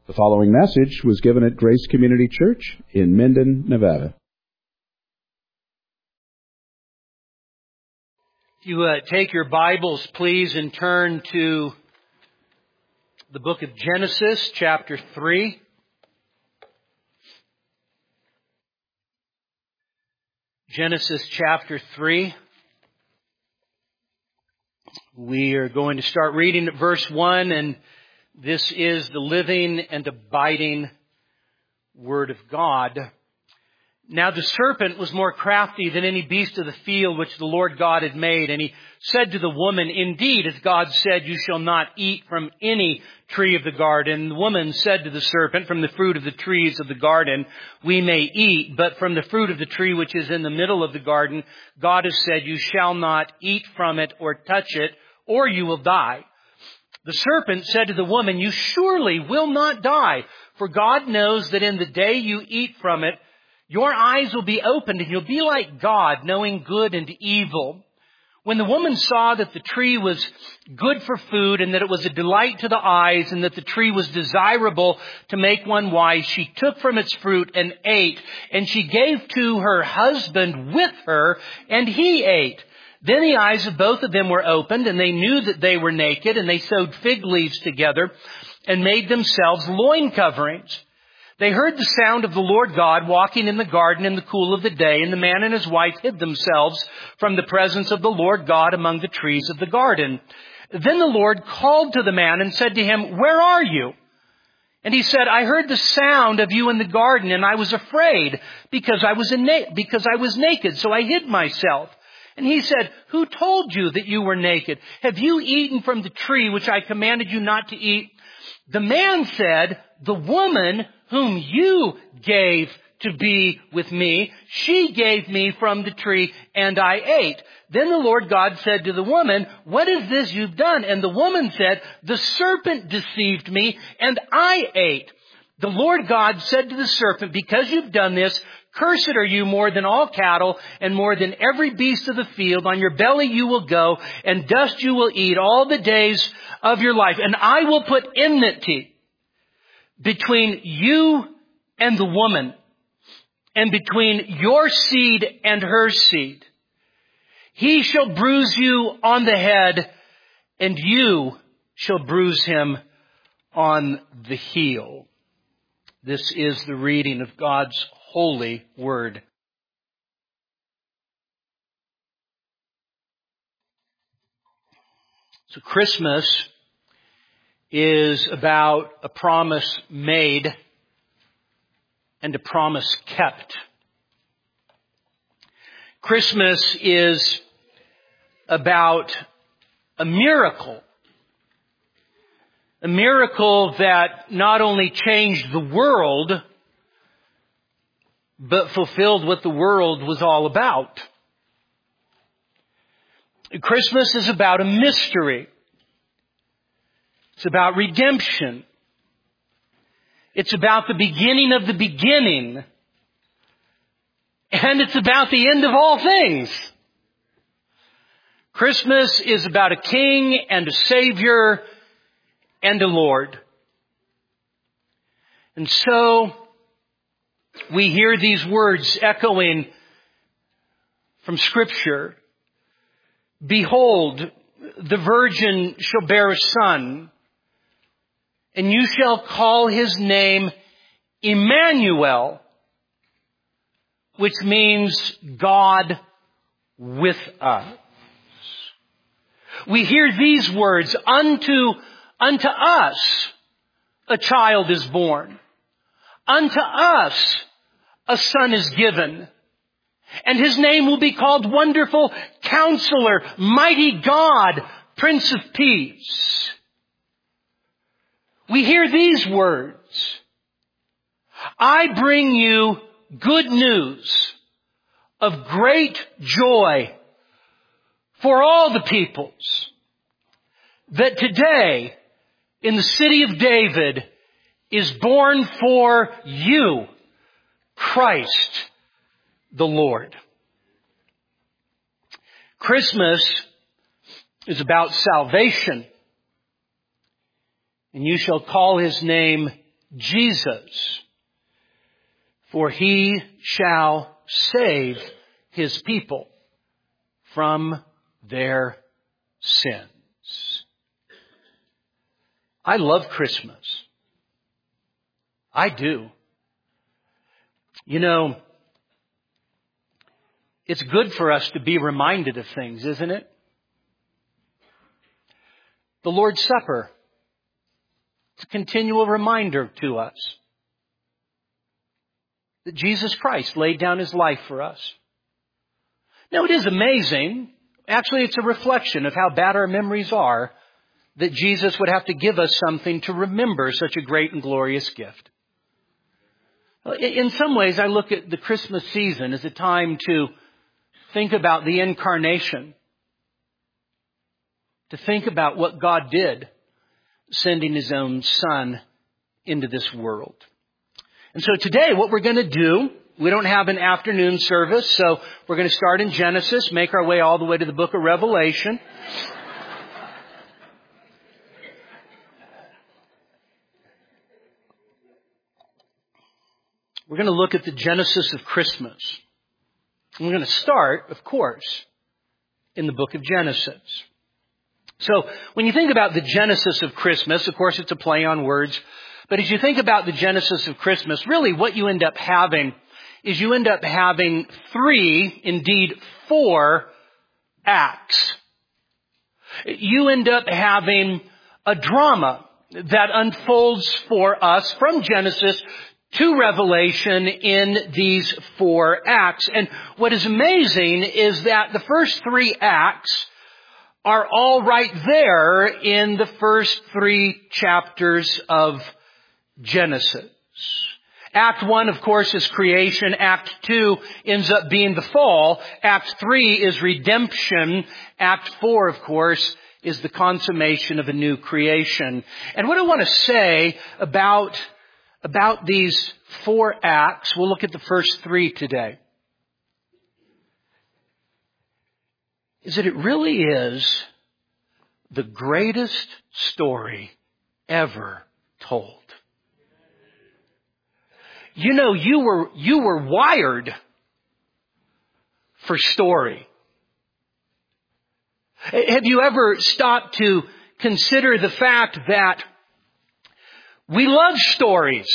The following message was given at Grace Community Church in Minden, Nevada. If you take your Bibles, please, and turn to the book of Genesis, chapter 3. Genesis chapter 3. We are going to start reading at verse 1, and this is the living and abiding Word of God. Now the serpent was more crafty than any beast of the field which the Lord God had made. And he said to the woman, "Indeed, as God said, you shall not eat from any tree of the garden." And the woman said to the serpent, "From the fruit of the trees of the garden we may eat, but from the fruit of the tree which is in the middle of the garden, God has said, you shall not eat from it or touch it, or you will die." The serpent said to the woman, "You surely will not die, for God knows that in the day you eat from it, your eyes will be opened and you'll be like God, knowing good and evil." When the woman saw that the tree was good for food and that it was a delight to the eyes and that the tree was desirable to make one wise, she took from its fruit and ate, and she gave to her husband with her, and he ate. Then the eyes of both of them were opened, and they knew that they were naked, and they sewed fig leaves together and made themselves loin coverings. They heard the sound of the Lord God walking in the garden in the cool of the day, and the man and his wife hid themselves from the presence of the Lord God among the trees of the garden. Then the Lord called to the man and said to him, "Where are you?" And he said, "I heard the sound of you in the garden, and I was afraid because I was naked, so I hid myself." And he said, "Who told you that you were naked? Have you eaten from the tree which I commanded you not to eat?" The man said, "The woman whom you gave to be with me, she gave me from the tree, and I ate." Then the Lord God said to the woman, "What is this you've done?" And the woman said, "The serpent deceived me, and I ate." The Lord God said to the serpent, "Because you've done this, cursed are you more than all cattle and more than every beast of the field. On your belly you will go, and dust you will eat all the days of your life. And I will put enmity between you and the woman, and between your seed and her seed. He shall bruise you on the head, and you shall bruise him on the heel." This is the reading of God's holy word. So Christmas is about a promise made and a promise kept. Christmas is about a miracle that not only changed the world, but fulfilled what the world was all about. Christmas is about a mystery. It's about redemption. It's about the beginning of the beginning. And it's about the end of all things. Christmas is about a king and a savior and a Lord. And so we hear these words echoing from Scripture. "Behold, the virgin shall bear a son, and you shall call his name Emmanuel," which means God with us. We hear these words, unto us a child is born. Unto us a son is given. And his name will be called Wonderful Counselor, Mighty God, Prince of Peace. We hear these words. I bring you good news of great joy for all the peoples, that today in the city of David is born for you Christ the Lord. Christmas is about salvation. And you shall call his name Jesus. For he shall save his people from their sins. I love Christmas. I do. You know, it's good for us to be reminded of things, isn't it? The Lord's Supper. It's a continual reminder to us that Jesus Christ laid down his life for us. Now, it is amazing. Actually, it's a reflection of how bad our memories are that Jesus would have to give us something to remember such a great and glorious gift. In some ways, I look at the Christmas season as a time to think about the incarnation, to think about what God did, sending his own Son into this world. And so today, what we're going to do, we don't have an afternoon service, so we're going to start in Genesis, make our way all the way to the book of Revelation. We're going to look at the Genesis of Christmas. And we're going to start, of course, in the book of Genesis. So when you think about the Genesis of Christmas, of course, it's a play on words. But as you think about the Genesis of Christmas, really what you end up having is you end up having 3, indeed 4 acts. You end up having a drama that unfolds for us from Genesis to Revelation in these 4 acts. And what is amazing is that the first 3 acts are all right there in the first 3 chapters of Genesis. Act 1, of course, is creation. Act 2 ends up being the fall. Act 3 is redemption. Act 4, of course, is the consummation of a new creation. And what I want to say about these 4 acts, we'll look at the first 3 today, is that it really is the greatest story ever told. You know, you were wired for story. Have you ever stopped to consider the fact that we love stories?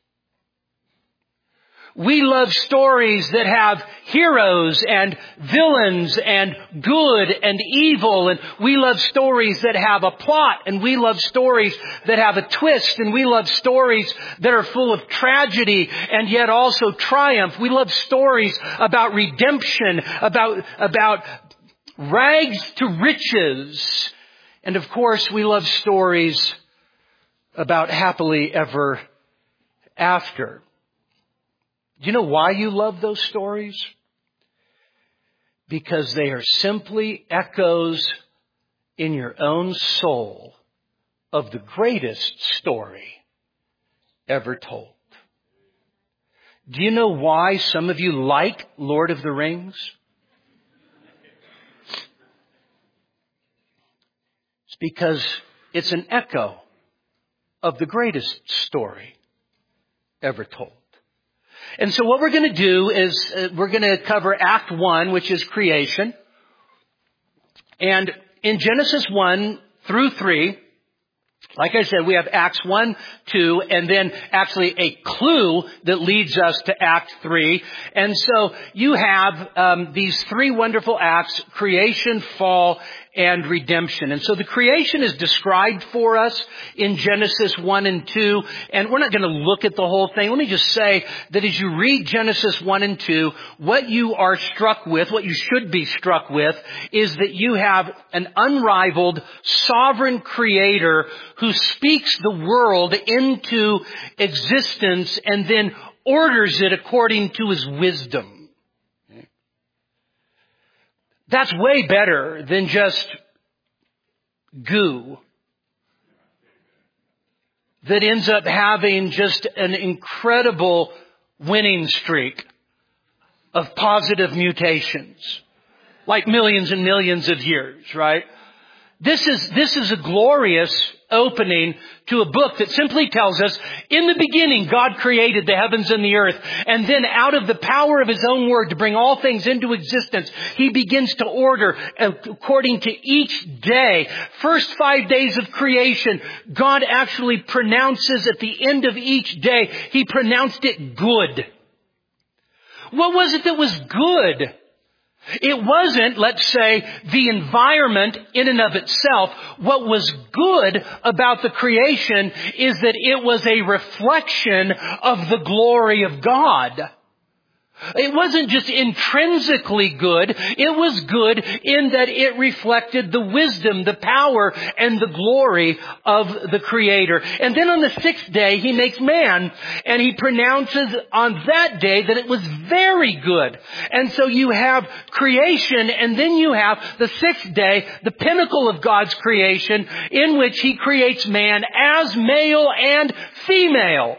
We love stories that have heroes and villains and good and evil. And we love stories that have a plot. And we love stories that have a twist. And we love stories that are full of tragedy and yet also triumph. We love stories about redemption, about rags to riches. And of course, we love stories about happily ever after. Do you know why you love those stories? Because they are simply echoes in your own soul of the greatest story ever told. Do you know why some of you like Lord of the Rings? It's because it's an echo of the greatest story ever told. And so what we're going to do is we're going to cover Act 1, which is creation. And in Genesis 1 through 3, like I said, we have Acts 1, 2, and then actually a clue that leads us to Act 3. And so you have these 3 wonderful acts: creation, fall, and redemption. And so the creation is described for us in Genesis 1 and 2. And we're not going to look at the whole thing. Let me just say that as you read Genesis 1 and 2, what you are struck with, what you should be struck with, is that you have an unrivaled sovereign creator who speaks the world into existence and then orders it according to his wisdom. That's way better than just goo that ends up having just an incredible winning streak of positive mutations, like millions and millions of years, right? This is a glorious opening to a book that simply tells us, in the beginning, God created the heavens and the earth. And then out of the power of His own word to bring all things into existence, He begins to order according to each day. First 5 days of creation, God actually pronounces at the end of each day, He pronounced it good. What was it that was good? It wasn't, let's say, the environment in and of itself. What was good about the creation is that it was a reflection of the glory of God. It wasn't just intrinsically good. It was good in that it reflected the wisdom, the power, and the glory of the Creator. And then on the sixth day, He makes man, and He pronounces on that day that it was very good. And so you have creation, and then you have the sixth day, the pinnacle of God's creation, in which He creates man as male and female.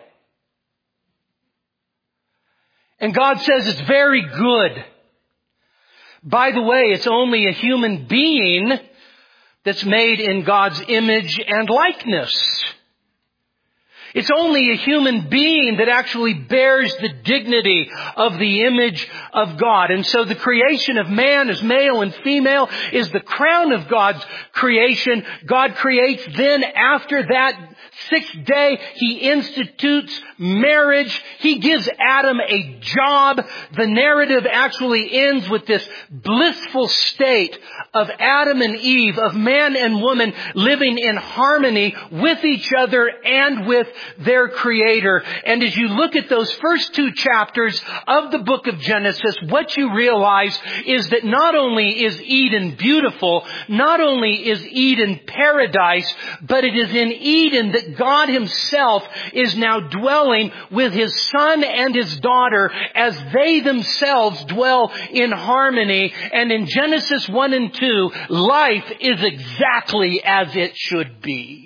And God says it's very good. By the way, it's only a human being that's made in God's image and likeness. It's only a human being that actually bears the dignity of the image of God. And so the creation of man as male and female is the crown of God's creation. God creates, then after that sixth day, He institutes marriage. He gives Adam a job. The narrative actually ends with this blissful state of Adam and Eve, of man and woman living in harmony with each other and with their Creator. And as you look at those first two chapters of the book of Genesis, what you realize is that not only is Eden beautiful, not only is Eden paradise, but it is in Eden that God Himself is now dwelling with His son and His daughter as they themselves dwell in harmony. And in Genesis 1 and 2, life is exactly as it should be.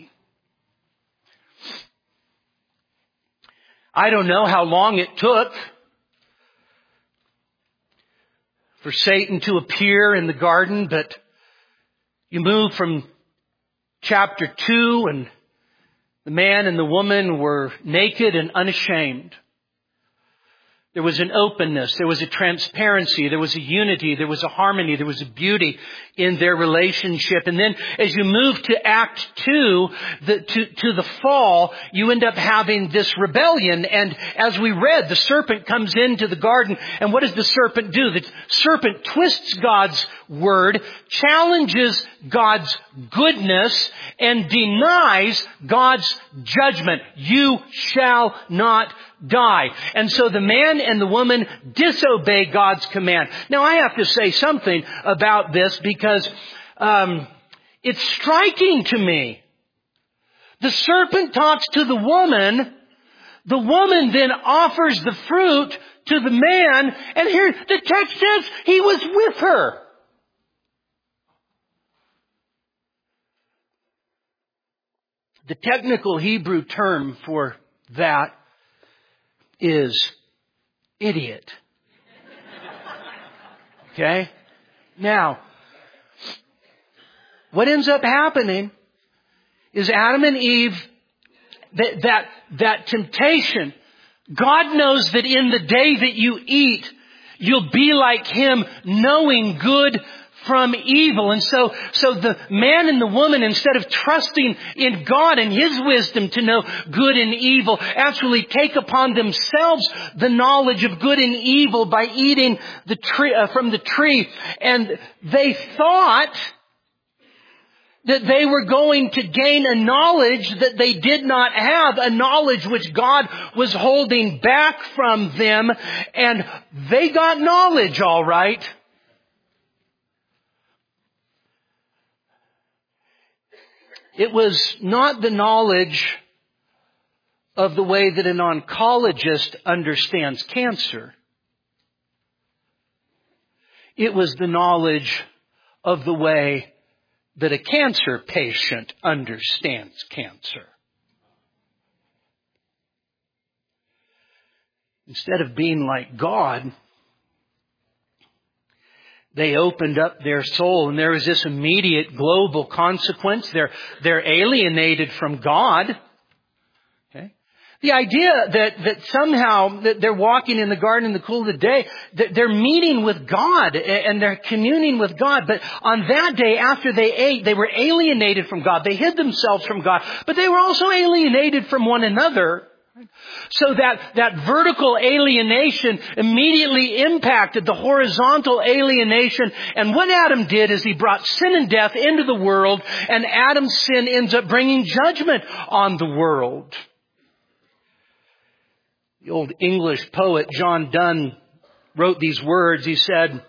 I don't know how long it took for Satan to appear in the garden, but you move from chapter 2 and the man and the woman were naked and unashamed. There was an openness, there was a transparency, there was a unity, there was a harmony, there was a beauty in their relationship. And then as you move to Act 2, to the fall, you end up having this rebellion. And as we read, the serpent comes into the garden. And what does the serpent do? The serpent twists God's word, challenges God's goodness, and denies God's judgment. You shall not die. And so the man and the woman disobey God's command. Now I have to say something about this because it's striking to me. The serpent talks to the woman then offers the fruit to the man, and here the text says he was with her. The technical Hebrew term for that is idiot. Okay? Now, what ends up happening is Adam and Eve, that temptation, God knows that in the day that you eat, you'll be like Him, knowing good from evil. And so the man and the woman, instead of trusting in God and His wisdom to know good and evil, actually take upon themselves the knowledge of good and evil by eating the tree from the tree. And they thought that they were going to gain a knowledge that they did not have, a knowledge which God was holding back from them. And they got knowledge, all right. It was not the knowledge of the way that an oncologist understands cancer. It was the knowledge of the way that a cancer patient understands cancer. Instead of being like God, they opened up their soul, and there was this immediate global consequence. They're alienated from God. Okay? The idea that somehow that they're walking in the garden in the cool of the day, that they're meeting with God and they're communing with God. But on that day, after they ate, they were alienated from God. They hid themselves from God, but they were also alienated from one another. So that vertical alienation immediately impacted the horizontal alienation. And what Adam did is he brought sin and death into the world, and Adam's sin ends up bringing judgment on the world. The old English poet John Donne wrote these words. He said,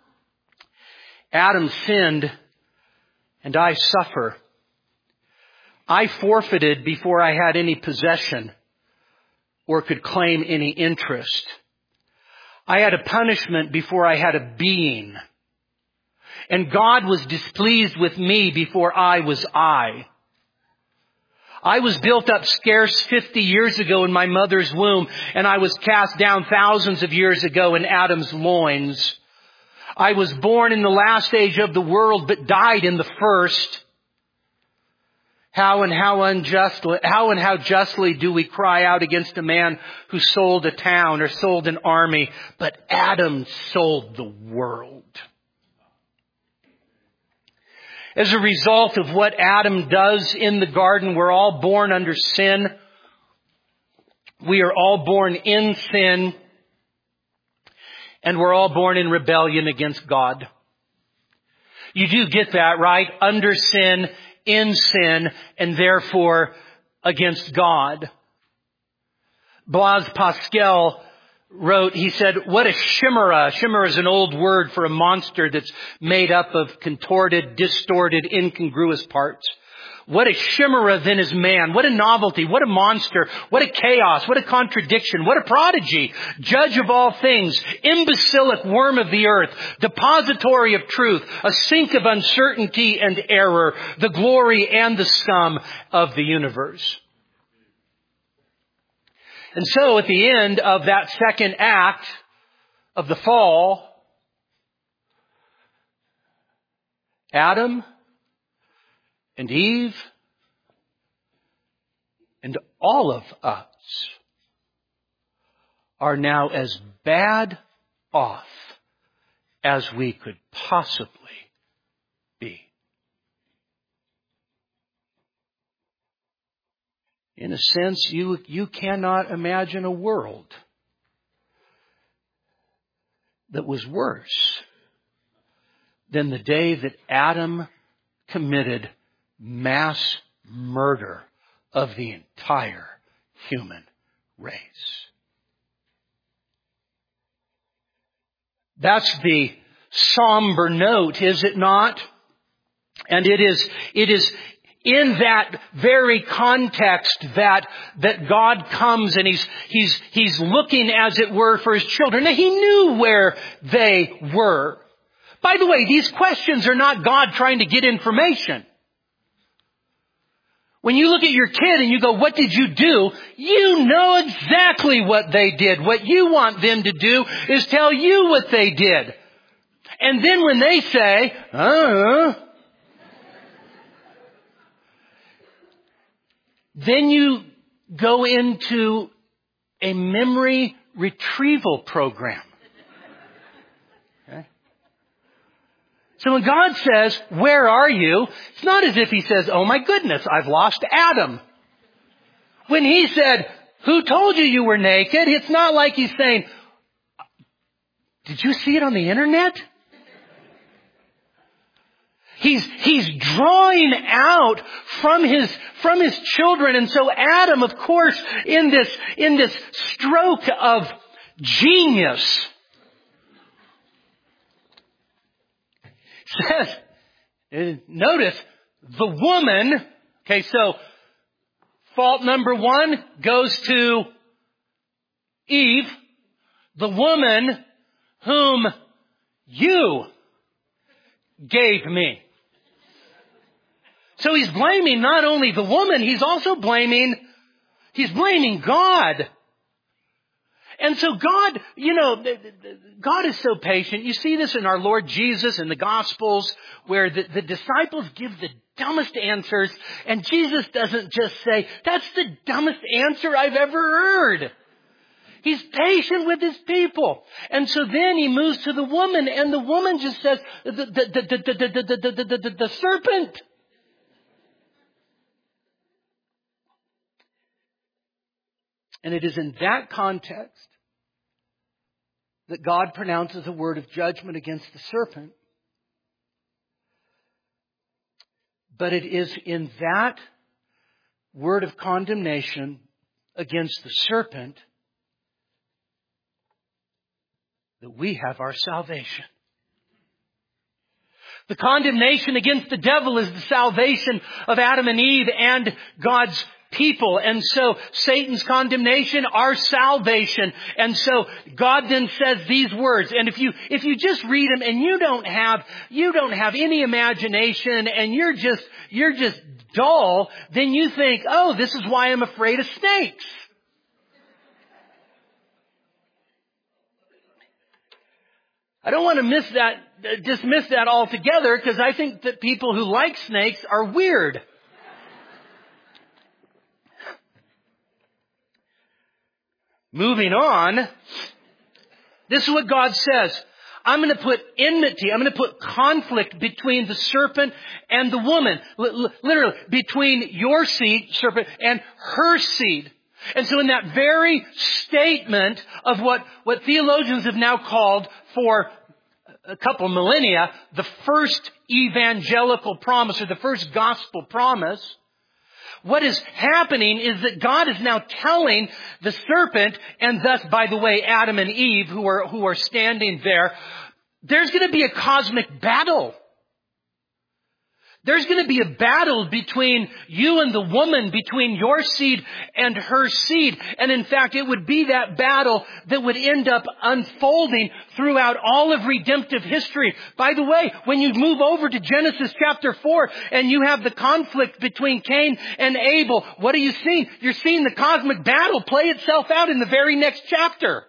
"Adam sinned, and I suffer. I forfeited before I had any possession or could claim any interest. I had a punishment before I had a being. And God was displeased with me before I was I. I was built up scarce 50 years ago in my mother's womb, and I was cast down thousands of years ago in Adam's loins. I was born in the last age of the world, but died in the first. How and how justly do we cry out against a man who sold a town or sold an army, but Adam sold the world." As a result of what Adam does in the garden, we're all born under sin. We are all born in sin. And we're all born in rebellion against God. You do get that, right? Under sin, in sin, and therefore against God. Blaise Pascal wrote, he said, "What a chimera." Chimera is an old word for a monster that's made up of contorted, distorted, incongruous parts. "What a chimera then is man. What a novelty. What a monster. What a chaos. What a contradiction. What a prodigy. Judge of all things. Imbecilic worm of the earth. Depository of truth. A sink of uncertainty and error. The glory and the scum of the universe." And so at the end of that second act of the fall, Adam and Eve and all of us are now as bad off as we could possibly be. In a sense, you cannot imagine a world that was worse than the day that Adam committed mass murder of the entire human race. That's the somber note, is it not? And it is in that very context that God comes and He's looking, as it were, for His children. Now, He knew where they were. By the way, these questions are not God trying to get information. When you look at your kid and you go, "What did you do?" you know exactly what they did. What you want them to do is tell you what they did. And then when they say, then you go into a memory retrieval program. Okay? So when God says, "Where are you?" it's not as if He says, "Oh my goodness, I've lost Adam." When He said, "Who told you you were naked?" it's not like He's saying, "Did you see it on the internet?" He's drawing out from his children. And so Adam, of course, in this stroke of genius, says, notice, the woman, okay, so fault number one goes to Eve, the woman whom you gave me. So He's blaming not only the woman, He's also blaming God. And so God, God is so patient. You see this in our Lord Jesus in the Gospels, where the disciples give the dumbest answers, and Jesus doesn't just say, "That's the dumbest answer I've ever heard." He's patient with his people. And so then he moves to the woman, and the woman just says, the serpent. And it is in that context that God pronounces a word of judgment against the serpent. But it is in that word of condemnation against the serpent that we have our salvation. The condemnation against the devil is the salvation of Adam and Eve and God's people. And so Satan's condemnation, our salvation. And so God then says these words. And if you just read them and you don't have any imagination and you're just dull, then you think, "Oh, this is why I'm afraid of snakes." I don't want to dismiss that altogether, because I think that people who like snakes are weird. Moving on, this is what God says. I'm going to put enmity, I'm going to put conflict between the serpent and the woman. Literally, between your seed, serpent, and her seed. And so in that very statement of what theologians have now called for a couple millennia, the first evangelical promise, or the first gospel promise, what is happening is that God is now telling the serpent, and thus, by the way, Adam and Eve who are standing there, there's going to be a cosmic battle. There's going to be a battle between you and the woman, between your seed and her seed. And in fact, it would be that battle that would end up unfolding throughout all of redemptive history. By the way, when you move over to Genesis chapter 4 and you have the conflict between Cain and Abel, what are you seeing? You're seeing the cosmic battle play itself out in the very next chapter.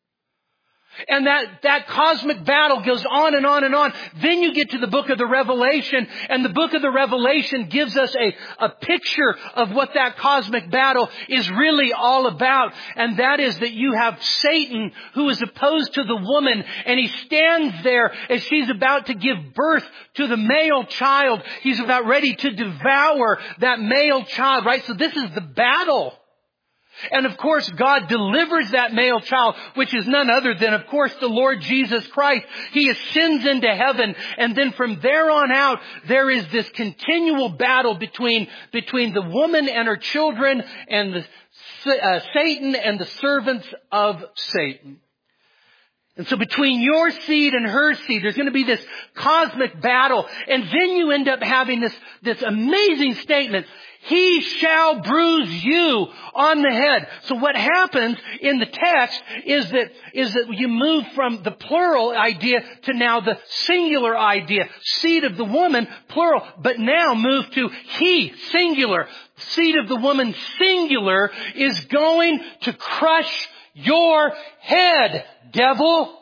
And that cosmic battle goes on and on and on. Then you get to the book of the Revelation, and the book of the Revelation gives us a picture of what that cosmic battle is really all about. And that is that you have Satan, who is opposed to the woman, and he stands there as she's about to give birth to the male child. He's about ready to devour that male child, right? So this is the battle. And of course, God delivers that male child, which is none other than, of course, the Lord Jesus Christ. He ascends into heaven. And then from there on out, there is this continual battle between the woman and her children and Satan and the servants of Satan. And so between your seed and her seed, there's going to be this cosmic battle. And then you end up having this amazing statement. He shall bruise you on the head. So what happens in the text is that you move from the plural idea to now the singular idea. Seed of the woman, plural, but now move to he, singular. Seed of the woman, singular, is going to crush your head, devil.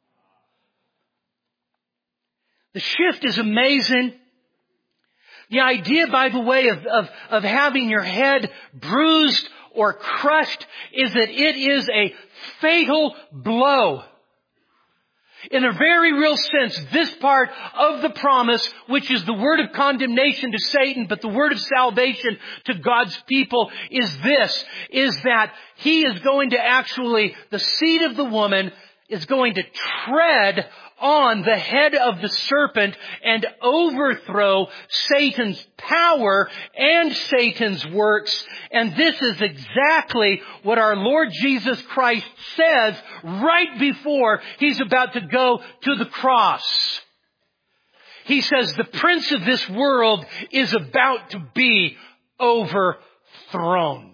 The shift is amazing. The idea, by the way, of having your head bruised or crushed is that it is a fatal blow. In a very real sense, this part of the promise, which is the word of condemnation to Satan, but the word of salvation to God's people, is that he is going to actually, the seed of the woman is going to tread on the head of the serpent and overthrow Satan's power and Satan's works. And this is exactly what our Lord Jesus Christ says right before he's about to go to the cross. He says, the prince of this world is about to be overthrown.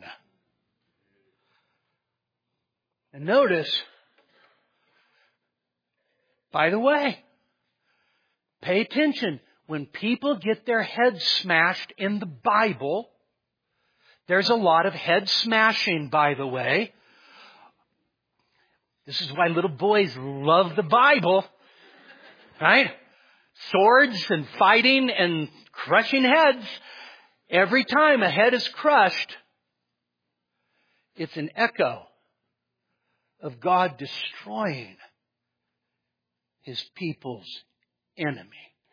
And notice, by the way, pay attention. When people get their heads smashed in the Bible, there's a lot of head smashing, by the way. This is why little boys love the Bible, right? Swords and fighting and crushing heads. Every time a head is crushed, it's an echo of God destroying His people's enemy.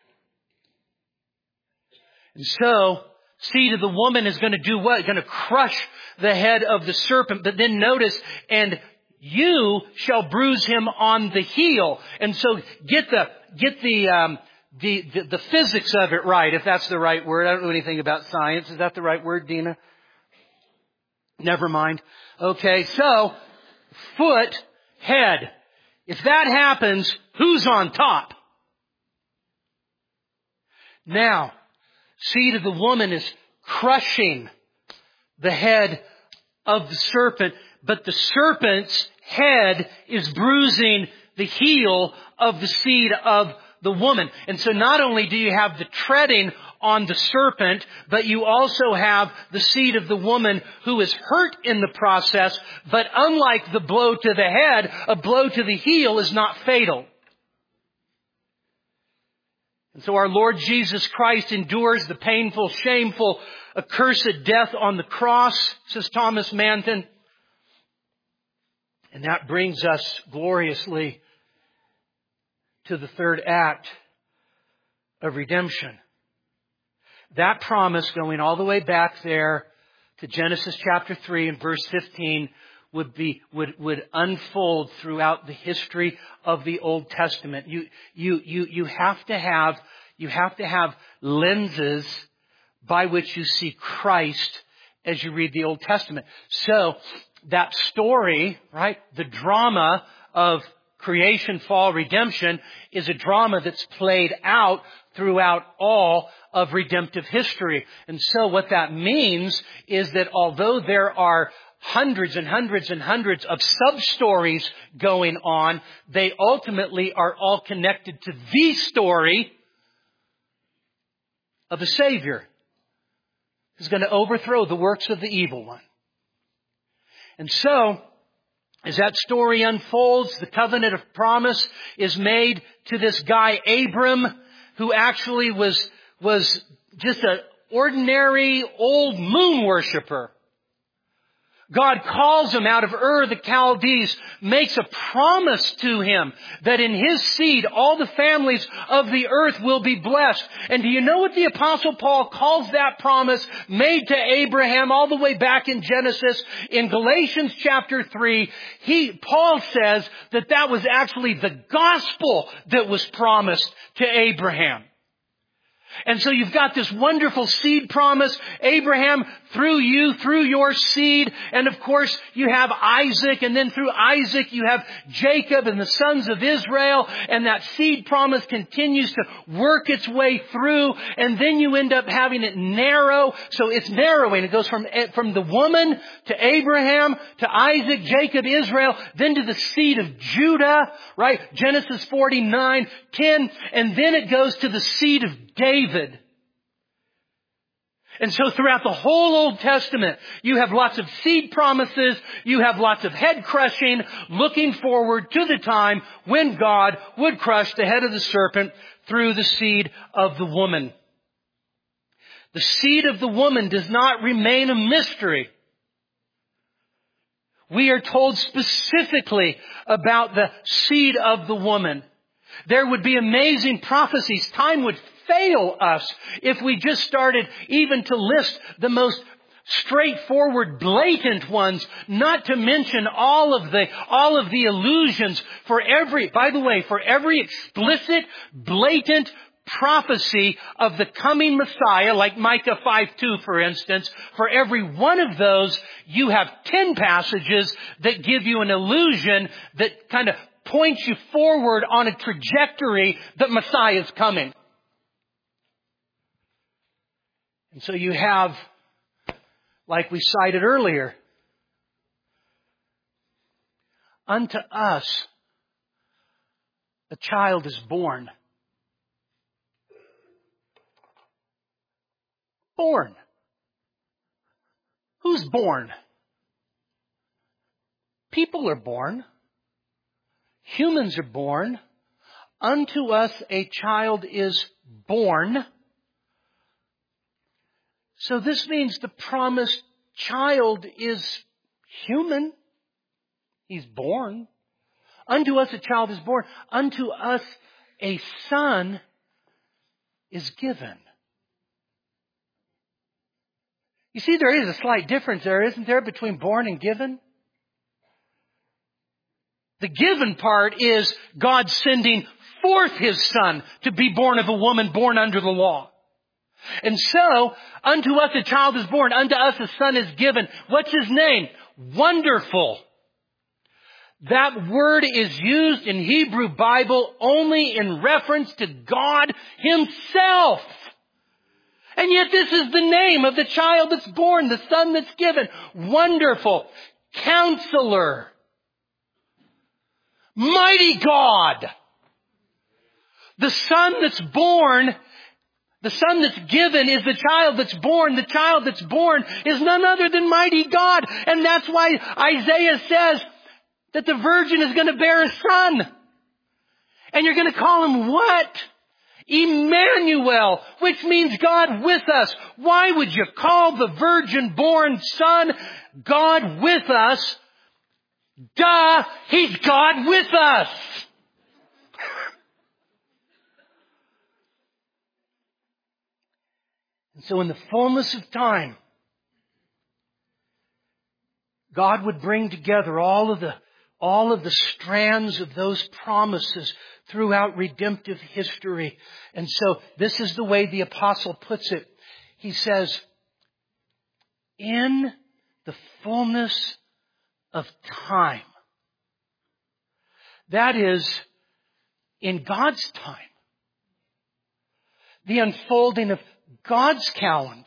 And so, seed of the woman is going to do what? Going to crush the head of the serpent. But then notice, and you shall bruise him on the heel. And so get the physics of it right, if that's the right word. I don't know anything about science. Is that the right word, Dina? Never mind. Okay, so foot, head. If that happens, who's on top? Now, seed of the woman is crushing the head of the serpent, but the serpent's head is bruising the heel of the seed of the woman. And so not only do you have the treading on the serpent, but you also have the seed of the woman who is hurt in the process. But unlike the blow to the head, a blow to the heel is not fatal. And so our Lord Jesus Christ endures the painful, shameful, accursed death on the cross, says Thomas Manton. And that brings us gloriously to the third act of redemption. That promise, going all the way back there to Genesis chapter 3 and verse 15, would unfold throughout the history of the Old Testament. You have to have lenses by which you see Christ as you read the Old Testament. So that story, right, the drama of creation, fall, redemption, is a drama that's played out throughout all of redemptive history. And so what that means is that although there are hundreds and hundreds and hundreds of sub-stories going on, they ultimately are all connected to the story of a Savior who's going to overthrow the works of the evil one. And so, as that story unfolds, the covenant of promise is made to this guy Abram, who actually was just an ordinary old moon worshiper. God calls him out of Ur the Chaldees, makes a promise to him that in his seed all the families of the earth will be blessed. And do you know what the Apostle Paul calls that promise made to Abraham all the way back in Genesis? In Galatians chapter 3, Paul says that was actually the gospel that was promised to Abraham. And so you've got this wonderful seed promise, Abraham, through you, through your seed. And of course, you have Isaac, and then through Isaac, you have Jacob and the sons of Israel. And that seed promise continues to work its way through. And then you end up having it narrow. So it's narrowing. It goes from the woman to Abraham, to Isaac, Jacob, Israel, then to the seed of Judah, right? Genesis 49:10. And then it goes to the seed of David. And so throughout the whole Old Testament, you have lots of seed promises, you have lots of head crushing, looking forward to the time when God would crush the head of the serpent through the seed of the woman. The seed of the woman does not remain a mystery. We are told specifically about the seed of the woman. There would be amazing prophecies. Time would fail us if we just started even to list the most straightforward, blatant ones, not to mention all of the allusions for every explicit, blatant prophecy of the coming Messiah, like Micah 5:2, for instance. For every one of those, you have 10 passages that give you an illusion that kind of points you forward on a trajectory that Messiah is coming. And so you have, like we cited earlier, unto us a child is born. Born. Who's born? People are born. humans are born, unto us a child is born. So this means the promised child is human. He's born. Unto us a child is born. Unto us a son is given. You see, there is a slight difference there, isn't there, between born and given? The given part is God sending forth His Son to be born of a woman born under the law. And so, unto us a child is born, unto us a son is given. What's His name? Wonderful. That word is used in Hebrew Bible only in reference to God Himself. And yet this is the name of the child that's born, the son that's given. Wonderful. Counselor. Mighty God. The son that's born, the son that's given is the child that's born. The child that's born is none other than mighty God. And that's why Isaiah says that the virgin is going to bear a son. And you're going to call him what? Emmanuel, which means God with us. Why would you call the virgin-born son God with us? Duh, He's God with us. And so in the fullness of time, God would bring together all of the strands of those promises throughout redemptive history. And so this is the way the apostle puts it. He says, in the fullness of time. That is, in God's time. The unfolding of God's calendar.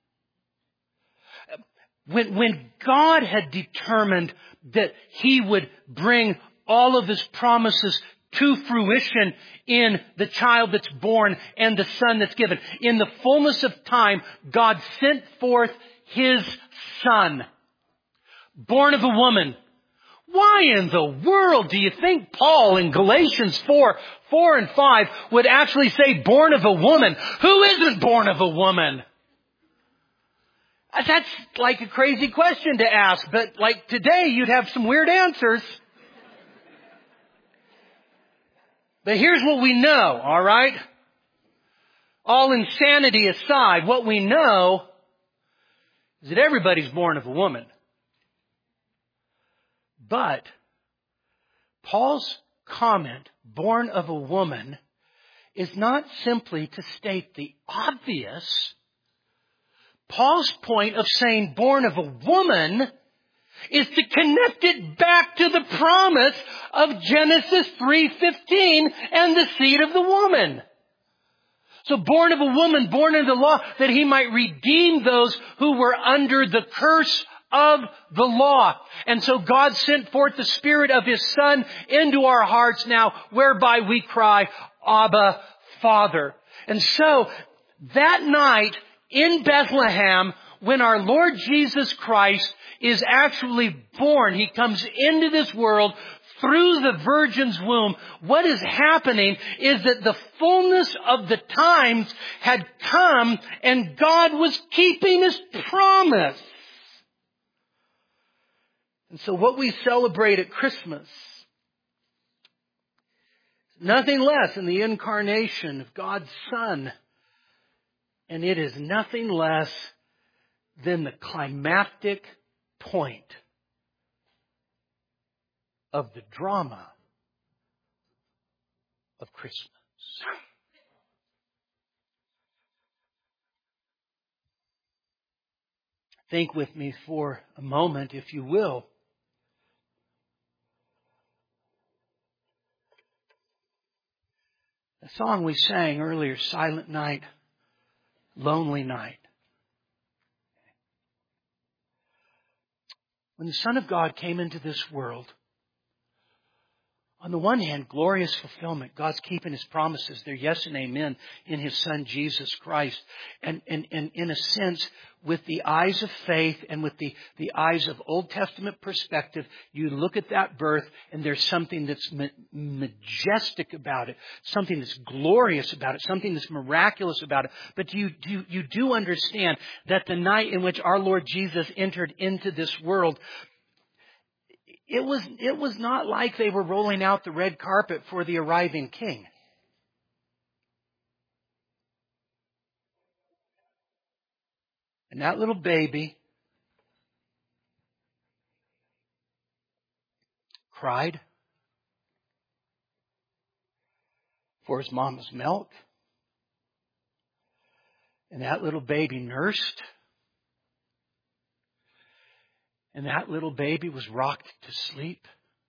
When God had determined that He would bring all of His promises to fruition in the child that's born and the son that's given. In the fullness of time, God sent forth His Son, born of a woman. Why in the world do you think Paul in Galatians 4 and 5 would actually say born of a woman? Who isn't born of a woman? That's like a crazy question to ask, but like today you'd have some weird answers. But here's what we know, all right? All insanity aside, what we know is that everybody's born of a woman. But Paul's comment, born of a woman, is not simply to state the obvious. Paul's point of saying born of a woman is to connect it back to the promise of Genesis 3:15 and the seed of the woman. So born of a woman, born under the law, that He might redeem those who were under the curse of the law. And so God sent forth the Spirit of His Son into our hearts now, whereby we cry, Abba, Father. And so that night in Bethlehem, when our Lord Jesus Christ is actually born, He comes into this world through the virgin's womb. What is happening is that the fullness of the times had come and God was keeping His promise. And so what we celebrate at Christmas is nothing less than the incarnation of God's Son. And it is nothing less than the climactic point of the drama of Christmas. Think with me for a moment, if you will. The song we sang earlier, Silent Night, Lonely Night. When the Son of God came into this world, On the one hand, glorious fulfillment. God's keeping His promises. They're yes and amen in His Son, Jesus Christ. And in a sense, with the eyes of faith and with the eyes of Old Testament perspective, you look at that birth and there's something that's majestic about it, something that's glorious about it, something that's miraculous about it. But you do understand that the night in which our Lord Jesus entered into this world, it was not like they were rolling out the red carpet for the arriving king. And that little baby cried for his mama's milk. And that little baby nursed. And that little baby was rocked to sleep.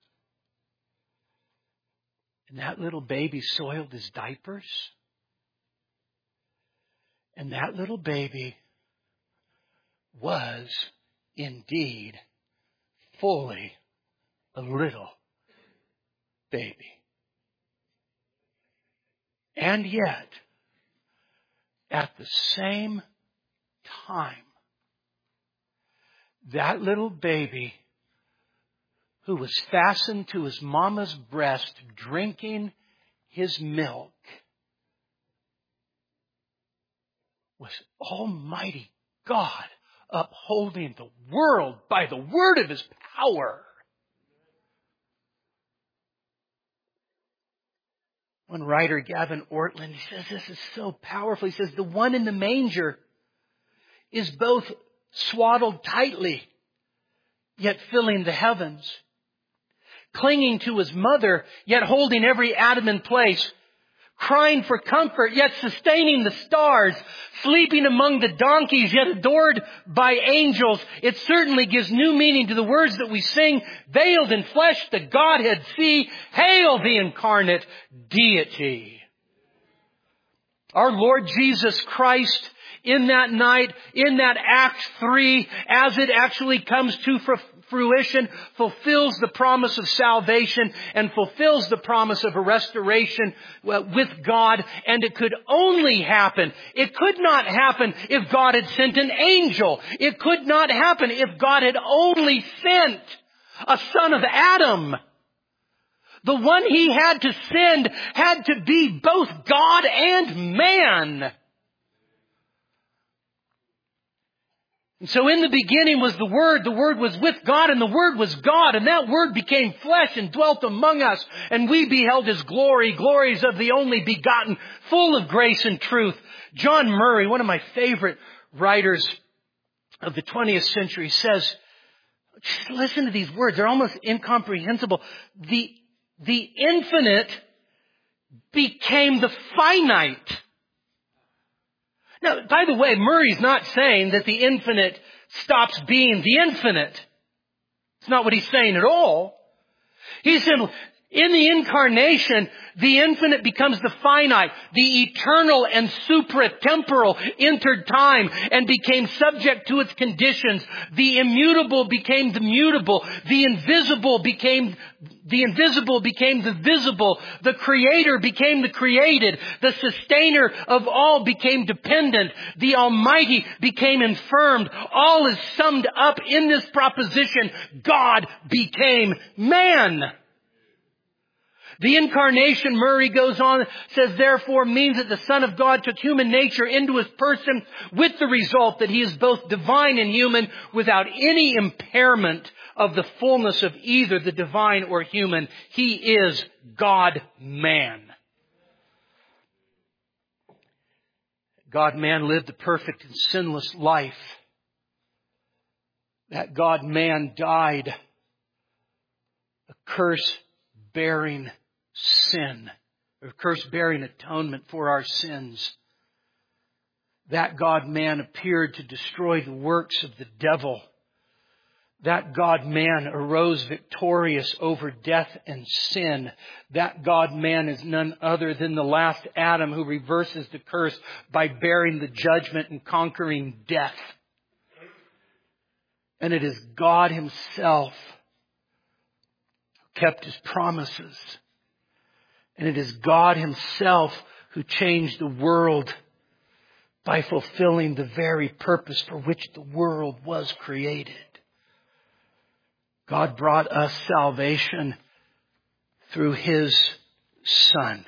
And that little baby soiled his diapers. And that little baby was indeed fully a little baby. And yet, at the same time, that little baby who was fastened to his mama's breast, drinking his milk, was Almighty God upholding the world by the word of His power. One writer, Gavin Ortland, he says this is so powerful. He says the one in the manger is both swaddled tightly, yet filling the heavens. Clinging to his mother, yet holding every atom in place. Crying for comfort, yet sustaining the stars. Sleeping among the donkeys, yet adored by angels. It certainly gives new meaning to the words that we sing. Veiled in flesh, the Godhead see. Hail the incarnate deity. Our Lord Jesus Christ, in that night, in that Acts 3, as it actually comes to fruition, fulfills the promise of salvation and fulfills the promise of a restoration with God. And it could only happen. It could not happen if God had sent an angel. It could not happen if God had only sent a son of Adam. The one He had to send had to be both God and man. And so in the beginning was the Word was with God, and the Word was God, and that Word became flesh and dwelt among us, and we beheld His glory, glories of the only begotten, full of grace and truth. John Murray, one of my favorite writers of the 20th century, says, just listen to these words, they're almost incomprehensible. The infinite became the finite. Now, by the way, Murray's not saying that the infinite stops being the infinite. It's not what he's saying at all. He said, in the incarnation, the infinite becomes the finite. The eternal and supra-temporal entered time and became subject to its conditions. The immutable became the mutable. The invisible became the visible. The creator became the created. The sustainer of all became dependent. The Almighty became infirmed. All is summed up in this proposition. God became man. The incarnation, Murray goes on, says, therefore means that the Son of God took human nature into His person with the result that He is both divine and human without any impairment of the fullness of either the divine or human. He is God-man. God-man lived a perfect and sinless life. That God-man died a curse-bearing sin, or curse-bearing atonement for our sins. That God-man appeared to destroy the works of the devil. That God-man arose victorious over death and sin. That God-man is none other than the last Adam who reverses the curse by bearing the judgment and conquering death. And it is God Himself who kept His promises. And it is God Himself who changed the world by fulfilling the very purpose for which the world was created. God brought us salvation through His Son.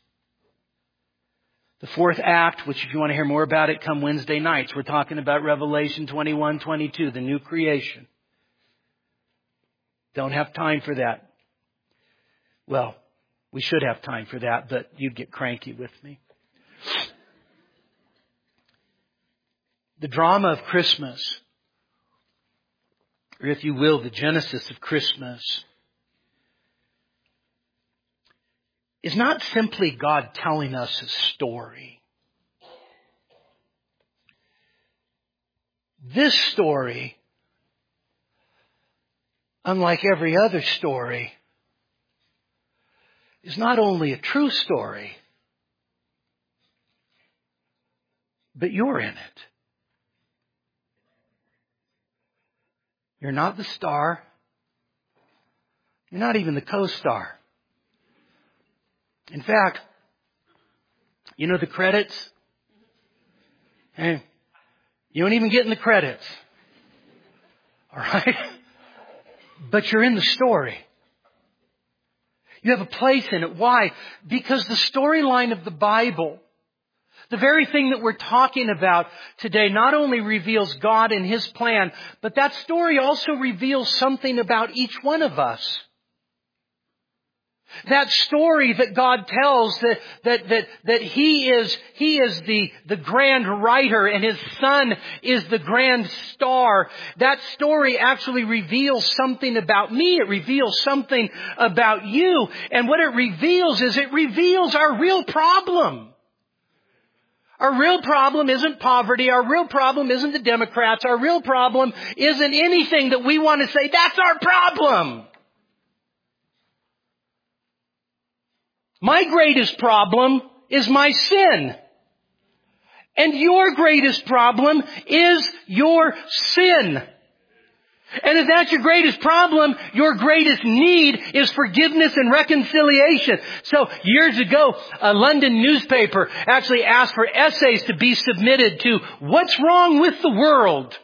The fourth act, which if you want to hear more about it, come Wednesday nights. We're talking about Revelation 21:22, the new creation. Don't have time for that. Well, we should have time for that, but you'd get cranky with me. The drama of Christmas, or if you will, the genesis of Christmas, is not simply God telling us a story. This story, unlike every other story, is not only a true story, but you're in it. You're not the star. You're not even the co-star. In fact, you know the credits? Hey, you don't even get in the credits. All right? But you're in the story. You have a place in it. Why? Because the storyline of the Bible, the very thing that we're talking about today, not only reveals God and His plan, but that story also reveals something about each one of us. That story that God tells that He is the grand writer and His Son is the grand star. That story actually reveals something about me. It reveals something about you. And what it reveals is it reveals our real problem. Our real problem isn't poverty. Our real problem isn't the Democrats. Our real problem isn't anything that we want to say, that's our problem. My greatest problem is my sin. And your greatest problem is your sin. And if that's your greatest problem, your greatest need is forgiveness and reconciliation. So years ago, a London newspaper actually asked for essays to be submitted to what's wrong with the world.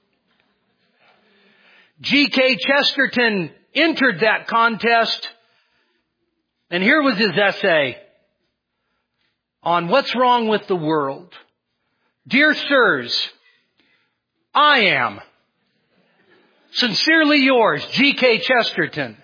G.K. Chesterton entered that contest. And here was his essay on what's wrong with the world. Dear sirs, I am sincerely yours, G.K. Chesterton.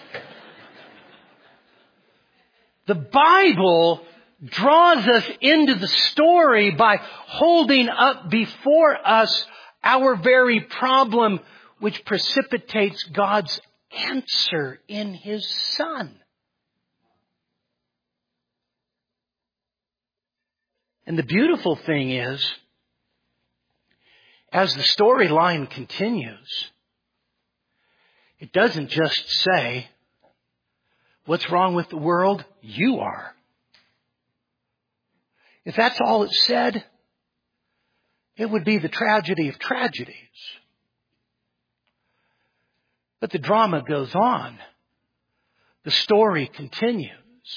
The Bible draws us into the story by holding up before us our very problem, which precipitates God's answer in His Son. And the beautiful thing is, as the storyline continues, it doesn't just say, what's wrong with the world? You are. If that's all it said, it would be the tragedy of tragedies. But the drama goes on. The story continues.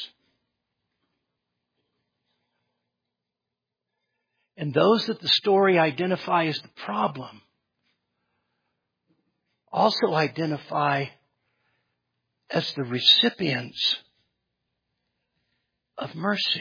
And those that the story identify as the problem also identify as the recipients of mercy.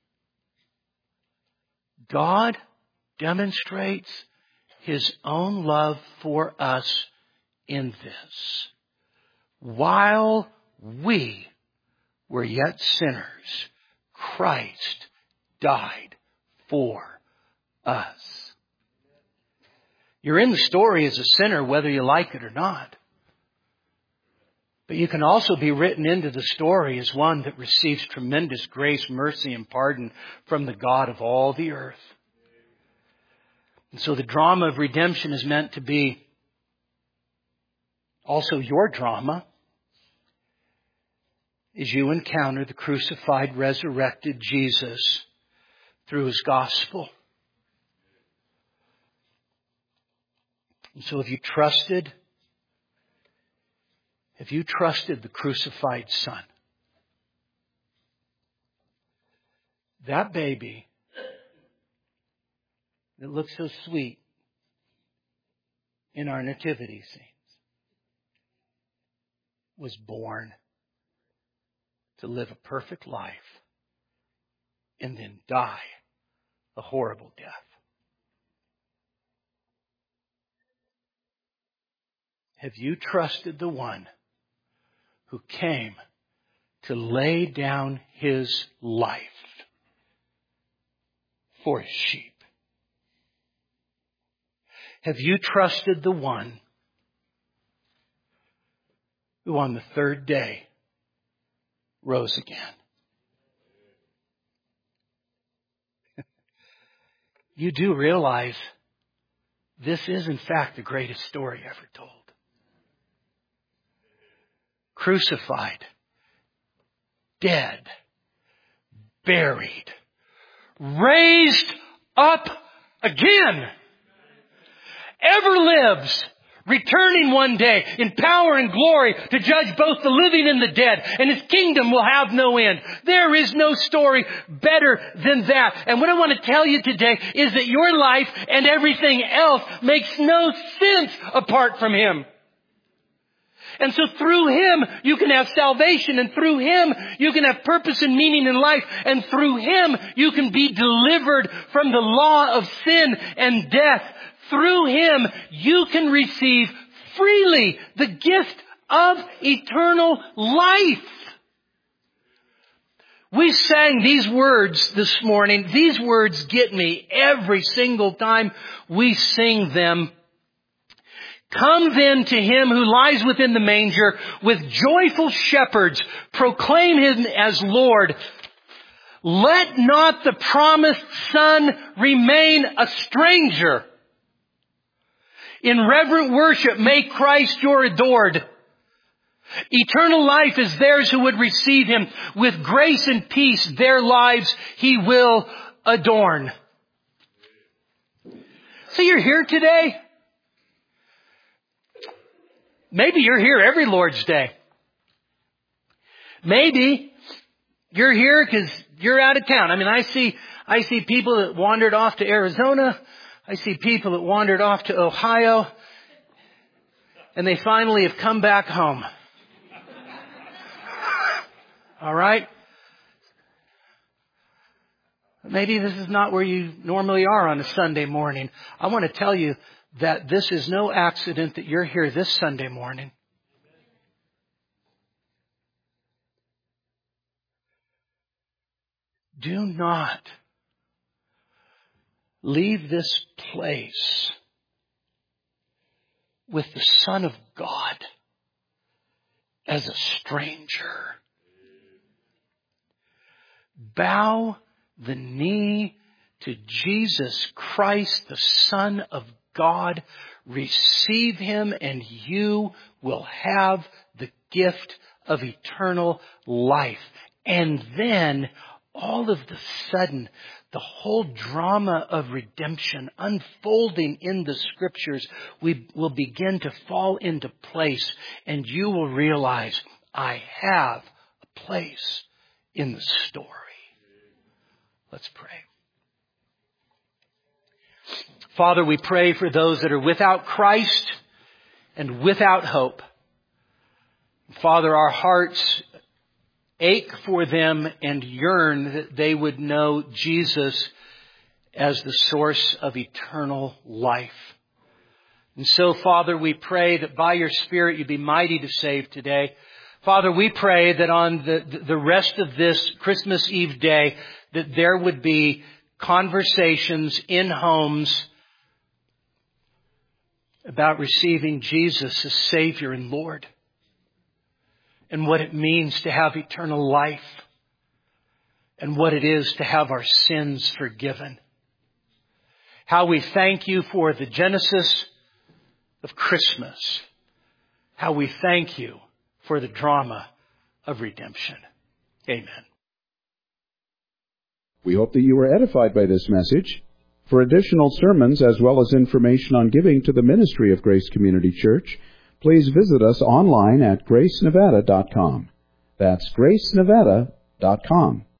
God demonstrates His own love for us in this. While we were yet sinners, Christ died for us. You're in the story as a sinner, whether you like it or not. But you can also be written into the story as one that receives tremendous grace, mercy, and pardon from the God of all the earth. And so the drama of redemption is meant to be also your drama as you encounter the crucified, resurrected Jesus through His gospel. And so if you trusted Have you trusted the crucified Son? That baby that looks so sweet in our nativity scenes was born to live a perfect life and then die a horrible death. Have you trusted the one who came to lay down his life for his sheep? Have you trusted the one who on the third day rose again? You do realize this is in fact the greatest story ever told. Crucified, dead, buried, raised up again, ever lives, returning one day in power and glory to judge both the living and the dead, and His kingdom will have no end. There is no story better than that. And what I want to tell you today is that your life and everything else makes no sense apart from Him. And so through Him, you can have salvation. And through Him, you can have purpose and meaning in life. And through Him, you can be delivered from the law of sin and death. Through Him, you can receive freely the gift of eternal life. We sang these words this morning. These words get me every single time we sing them. Come then to Him who lies within the manger with joyful shepherds. Proclaim Him as Lord. Let not the promised Son remain a stranger. In reverent worship, make Christ your adored. Eternal life is theirs who would receive Him. With grace and peace, their lives He will adorn. So you're here today? Maybe you're here every Lord's Day. Maybe you're here because you're out of town. I mean, I see people that wandered off to Arizona. I see people that wandered off to Ohio. And they finally have come back home. All right? Maybe this is not where you normally are on a Sunday morning. I want to tell you that this is no accident that you're here this Sunday morning. Do not leave this place with the Son of God as a stranger. Bow the knee to Jesus Christ, the Son of God. Receive Him and you will have the gift of eternal life. And then all of the sudden, the whole drama of redemption unfolding in the Scriptures will begin to fall into place, and you will realize, I have a place in the story. Let's pray. Father, we pray for those that are without Christ and without hope. Father, our hearts ache for them and yearn that they would know Jesus as the source of eternal life. And so, Father, we pray that by your Spirit you be mighty to save today. Father, we pray that on the rest of this Christmas Eve day, that there would be conversations in homes about receiving Jesus as Savior and Lord, and what it means to have eternal life, and what it is to have our sins forgiven. How we thank you for the genesis of Christmas. How we thank you for the drama of redemption. Amen. We hope that you were edified by this message. For additional sermons as well as information on giving to the ministry of Grace Community Church, please visit us online at gracenevada.com. That's gracenevada.com.